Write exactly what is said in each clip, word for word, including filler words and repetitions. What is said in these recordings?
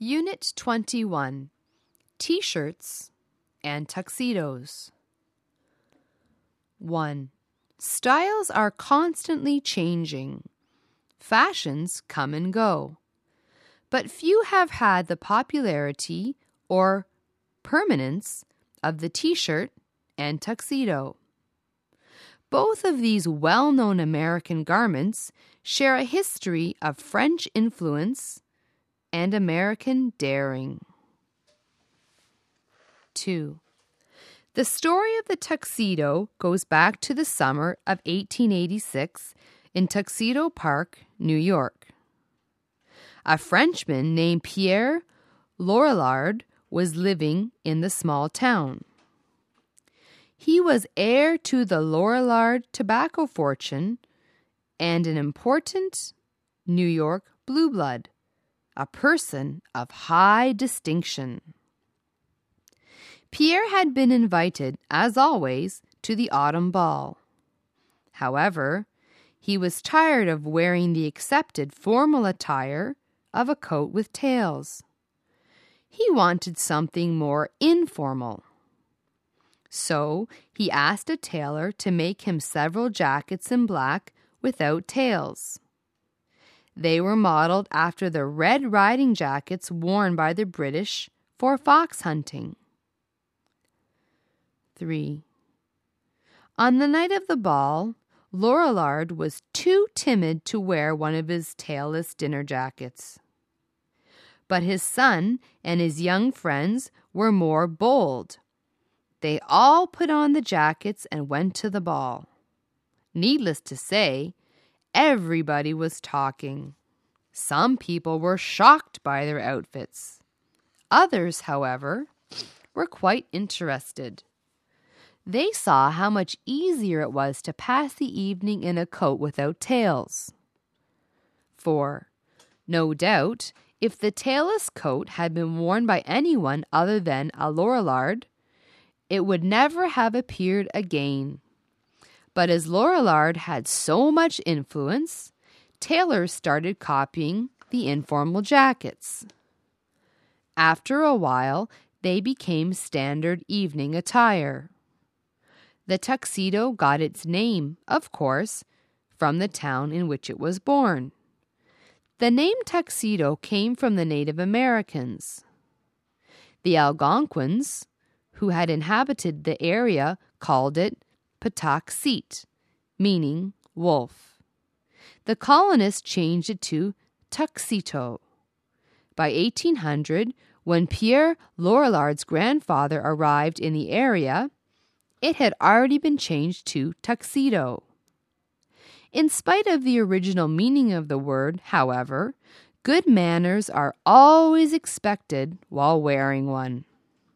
Unit twenty-one, T-shirts and tuxedos. one. Styles are constantly changing. Fashions come and go. But few have had the popularity or permanence of the T-shirt and tuxedo. Both of these well-known American garments share a history of French influence and American daring. two. The story of the tuxedo goes back to the summer of eighteen eighty-six in Tuxedo Park, New York. A Frenchman named Pierre Lorillard was living in the small town. He was heir to the Lorillard tobacco fortune and an important New York blue blood, a person of high distinction. Pierre had been invited, as always, to the autumn ball. However, he was tired of wearing the accepted formal attire of a coat with tails. He wanted something more informal. So he asked a tailor to make him several jackets in black without tails. They were modeled after the red riding jackets worn by the British for fox hunting. three. On the night of the ball, Lorillard was too timid to wear one of his tailless dinner jackets. But his son and his young friends were more bold. They all put on the jackets and went to the ball. Needless to say, everybody was talking. Some people were shocked by their outfits. Others, however, were quite interested. They saw how much easier it was to pass the evening in a coat without tails. four. No doubt, if the tailless coat had been worn by anyone other than a Lorillard, it would never have appeared again. But as Lorillard had so much influence, tailors started copying the informal jackets. After a while, they became standard evening attire. The tuxedo got its name, of course, from the town in which it was born. The name tuxedo came from the Native Americans. The Algonquins, who had inhabited the area, called it Patuxet, meaning wolf. The colonists changed it to tuxedo. By eighteen hundred, when Pierre Lorillard's grandfather arrived in the area, it had already been changed to tuxedo. In spite of the original meaning of the word, however, good manners are always expected while wearing one.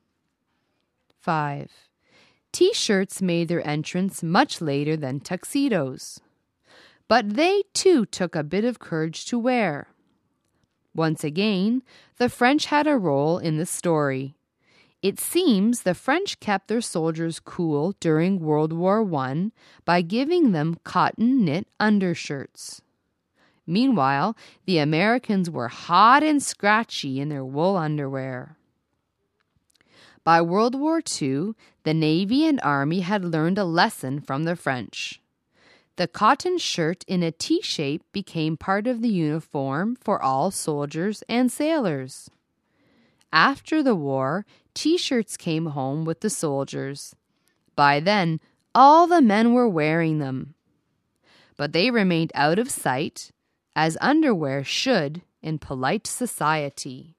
five. T-shirts made their entrance much later than tuxedos, but they too took a bit of courage to wear. Once again, the French had a role in the story. It seems the French kept their soldiers cool during World War One by giving them cotton knit undershirts. Meanwhile, the Americans were hot and scratchy in their wool underwear. By World War Two, the Navy and Army had learned a lesson from the French. The cotton shirt in a T-shape became part of the uniform for all soldiers and sailors. After the war, T-shirts came home with the soldiers. By then, all the men were wearing them. But they remained out of sight, as underwear should in polite society.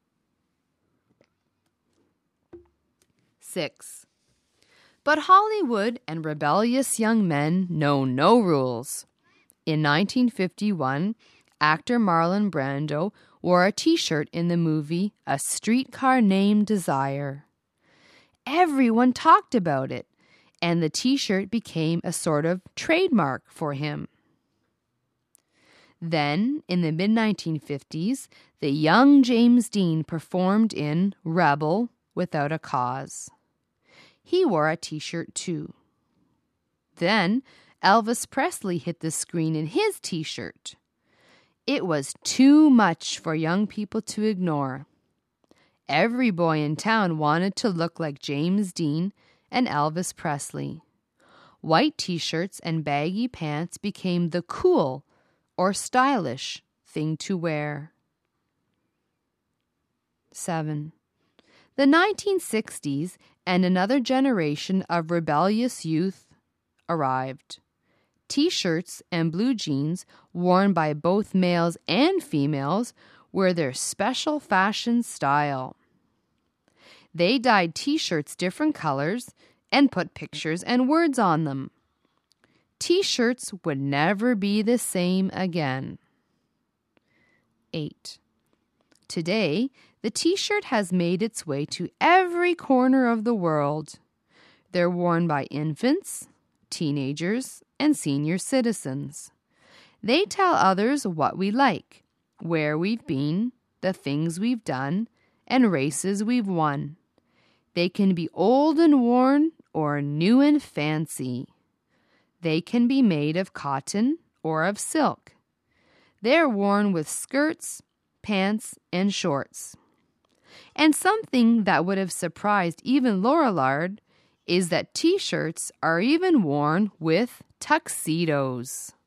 six. But Hollywood and rebellious young men know no rules. In nineteen fifty-one, actor Marlon Brando wore a T-shirt in the movie A Streetcar Named Desire. Everyone talked about it, and the T-shirt became a sort of trademark for him. Then, in the mid nineteen fifties, the young James Dean performed in Rebel Without a Cause. He wore a T-shirt too. Then, Elvis Presley hit the screen in his T-shirt. It was too much for young people to ignore. Every boy in town wanted to look like James Dean and Elvis Presley. White t-shirts and baggy pants became the cool or stylish thing to wear. seven. The nineteen sixties and another generation of rebellious youth arrived. T-shirts and blue jeans worn by both males and females were their special fashion style. They dyed t-shirts different colors and put pictures and words on them. T-shirts would never be the same again. eight. Today, the t-shirt has made its way to every corner of the world. They're worn by infants, teenagers, and senior citizens. They tell others what we like, where we've been, the things we've done, and races we've won. They can be old and worn or new and fancy. They can be made of cotton or of silk. They're worn with skirts, pants, and shorts. And something that would have surprised even Lorillard is that t-shirts are even worn with tuxedos.